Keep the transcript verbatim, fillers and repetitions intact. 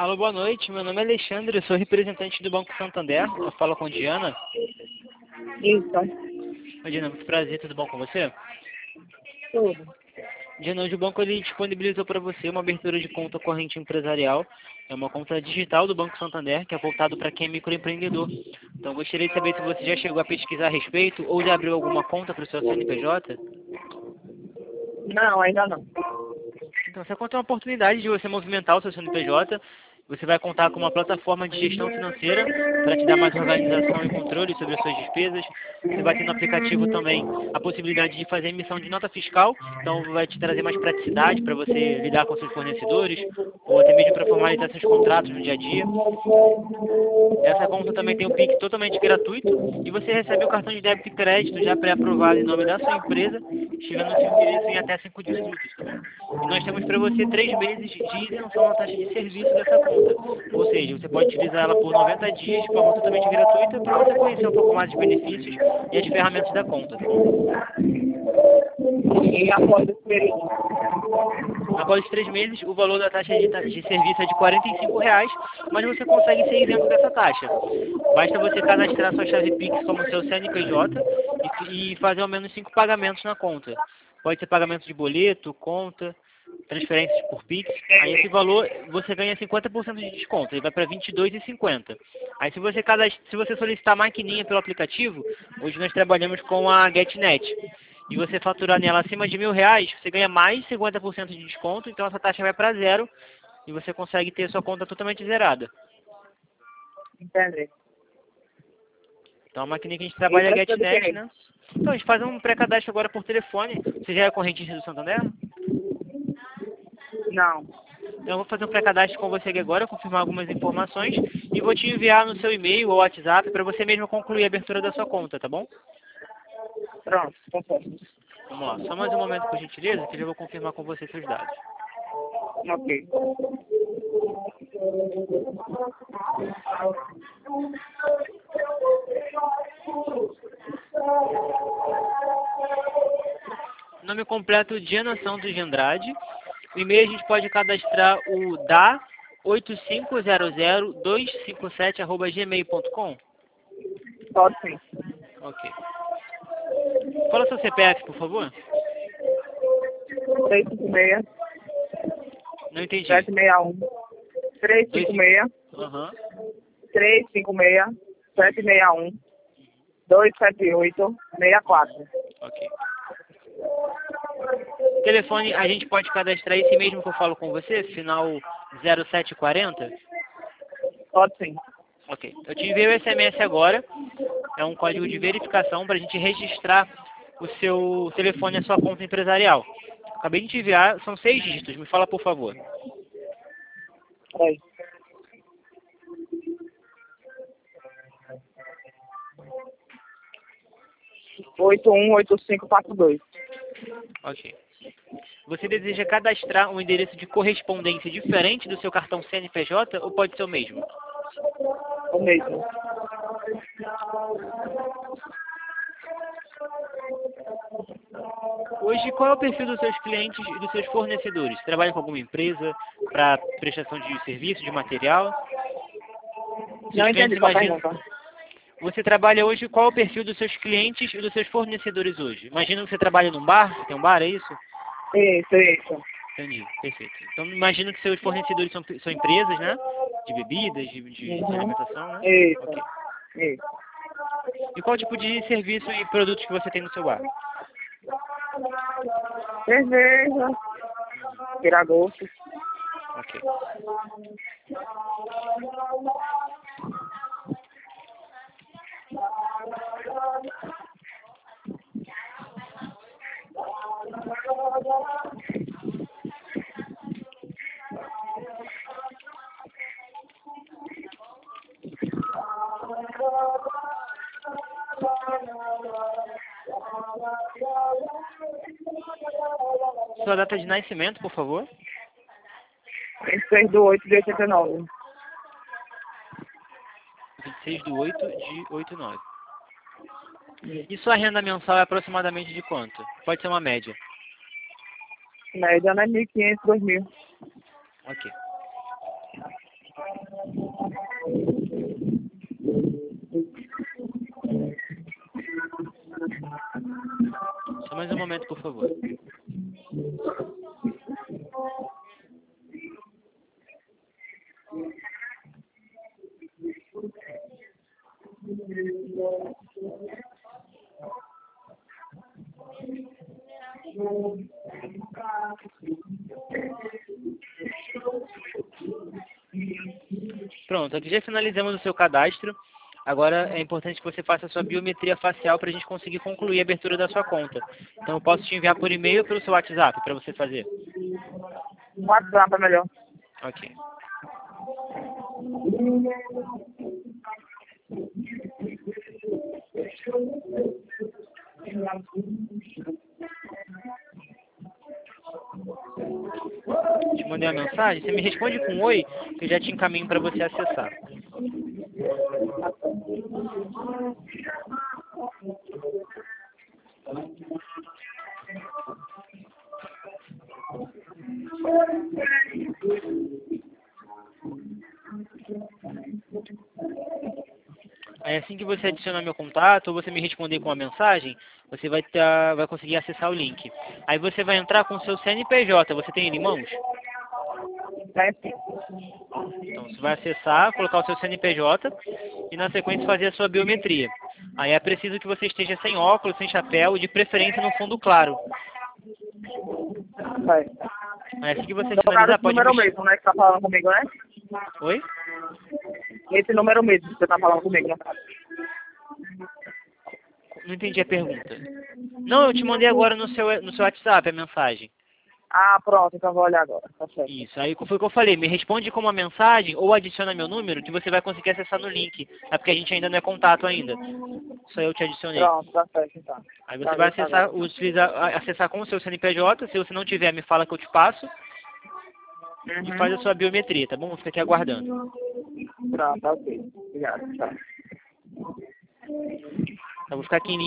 Alô, boa noite. Meu nome é Alexandre, eu sou representante do Banco Santander. Eu falo com Diana. Isso, Oi, Diana, muito prazer, tudo bom com você? tudo. Diana, hoje o banco ele disponibilizou para você uma abertura de conta corrente empresarial. É uma conta digital do Banco Santander, que é voltado para quem é microempreendedor. Então, eu gostaria de saber se você já chegou a pesquisar a respeito ou já abriu alguma conta para o seu C N P J. Não, ainda não. Então, essa conta é uma oportunidade de você movimentar o seu C N P J. Você vai contar com uma plataforma de gestão financeira para te dar mais organização e controle sobre as suas despesas. Você vai ter no aplicativo também a possibilidade de fazer emissão de nota fiscal, então vai te trazer mais praticidade para você lidar com seus fornecedores, ou até mesmo para formalizar seus contratos no dia a dia. Essa conta também tem o Pix totalmente gratuito e você recebe o cartão de débito e crédito já pré-aprovado em nome da sua empresa, chegando no seu endereço em até cinco minutos, tá bom? E nós temos para você três meses de isenção na taxa de serviço dessa conta. Ou seja, você pode utilizar ela por noventa dias de forma totalmente gratuita para você conhecer um pouco mais dos benefícios e as ferramentas da conta, tá bom? E após esse período? Após os três meses, o valor da taxa de, ta- de serviço é de quarenta e cinco reais, mas você consegue ser isento dessa taxa. Basta você cadastrar sua chave Pix como seu C N P J e, fi- e fazer ao menos cinco pagamentos na conta. Pode ser pagamento de boleto, conta, transferências por Pix. Aí esse valor você ganha cinquenta por cento de desconto, ele vai para vinte e dois reais e cinquenta centavos. Aí se você, cadast- se você solicitar a maquininha pelo aplicativo, hoje nós trabalhamos com a GetNet. E você faturar nela acima de mil reais, você ganha mais cinquenta por cento de desconto, então essa taxa vai para zero e você consegue ter sua conta totalmente zerada. Entendi. Então a maquininha que a gente E trabalha é a precisa do GetNet, quê? né? Então a gente faz um pré-cadastro agora por telefone. Você já é correntista do Santander? Não. Então eu vou fazer um pré-cadastro com você aqui agora, confirmar algumas informações e vou te enviar no seu e-mail ou WhatsApp para você mesmo concluir a abertura da sua conta, tá bom? Pronto, tá certo. Vamos lá, só mais um momento por gentileza que eu já vou confirmar com você seus dados. Ok. Nome completo Diana Santos de Andrade. O e-mail a gente pode cadastrar o da oito cinco zero zero dois cinco sete arroba gmail ponto com. Pode sim. Ok. Fala seu C P F, por favor. três cinco seis, Não entendi. sete seis um. três cinco seis, Aham. três cinco seis, sete seis um, dois sete oito, seis quatro. Ok. Telefone, a gente pode cadastrar esse mesmo que eu falo com você, final zero sete quarenta? Pode sim. Ok. Eu te enviei o S M S agora. É um código de verificação para a gente registrar o seu telefone e a sua conta empresarial. Acabei de te enviar, são seis dígitos. Me fala, por favor. Peraí. oito um oito cinco quatro dois. Ok. Você deseja cadastrar um endereço de correspondência diferente do seu cartão C N P J ou pode ser o mesmo? O mesmo. Hoje, qual é o perfil dos seus clientes e dos seus fornecedores? Trabalha com alguma empresa para prestação de serviço, de material? Seus Não clientes entendi qual a imaginam... pergunta. Você trabalha hoje, qual é o perfil dos seus clientes e dos seus fornecedores hoje? Imagina que você trabalha num bar, você tem um bar, é isso? Isso, isso. Entendi, perfeito. Então, imagino que seus fornecedores são, são empresas, né? De bebidas, de, de, de Uhum. alimentação, né? Isso. Ok. Isso. E qual tipo de serviço e produtos que você tem no seu bar? Cerveja, tiragosto. Ok. Sua data de nascimento, por favor. vinte e seis de oito de oitenta e nove. vinte e seis de oito de oitenta e nove. E sua renda mensal é aproximadamente de quanto? Pode ser uma média. Média, né? mil e quinhentos, dois mil. Ok. Só mais um momento, por favor. Pronto, aqui já finalizamos o seu cadastro. Agora é importante que você faça a sua biometria facial para a gente conseguir concluir a abertura da sua conta. Então eu posso te enviar por e-mail ou pelo seu WhatsApp para você fazer. WhatsApp é melhor. Ok. Te mandei uma mensagem, você me responde com um oi, que eu já te encaminho para você acessar. Aí assim que você adicionar meu contato, ou você me responder com uma mensagem, você vai, ter, vai conseguir acessar o link. Aí você vai entrar com o seu C N P J, você tem ele em mãos? É sim. Então você vai acessar, colocar o seu C N P J e na sequência fazer a sua biometria. Aí é preciso que você esteja sem óculos, sem chapéu e de preferência no fundo claro. Vai. Aí assim que você No caso, finalizar, esse pode número mexer. mesmo, né, que tá falando comigo, né? Oi? Esse número mesmo que você tá falando comigo, né? Não entendi a pergunta. Não, eu te mandei agora no seu, no seu WhatsApp a mensagem. Ah, pronto, então vou olhar agora. Tá certo. Isso, aí foi o que eu falei, me responde com uma mensagem ou adiciona meu número que você vai conseguir acessar no link. É porque a gente ainda não é contato ainda. Só eu te adicionei. Pronto, tá certo, então. Aí você Tá vai bem, tá acessar, bem. utilizar, acessar com o seu C N P J, se você não tiver, me fala que eu te passo. E faz a Uhum. sua biometria, tá bom? Fica aqui aguardando. Pronto, ok. Obrigado, tchau. Eu vou ficar aqui em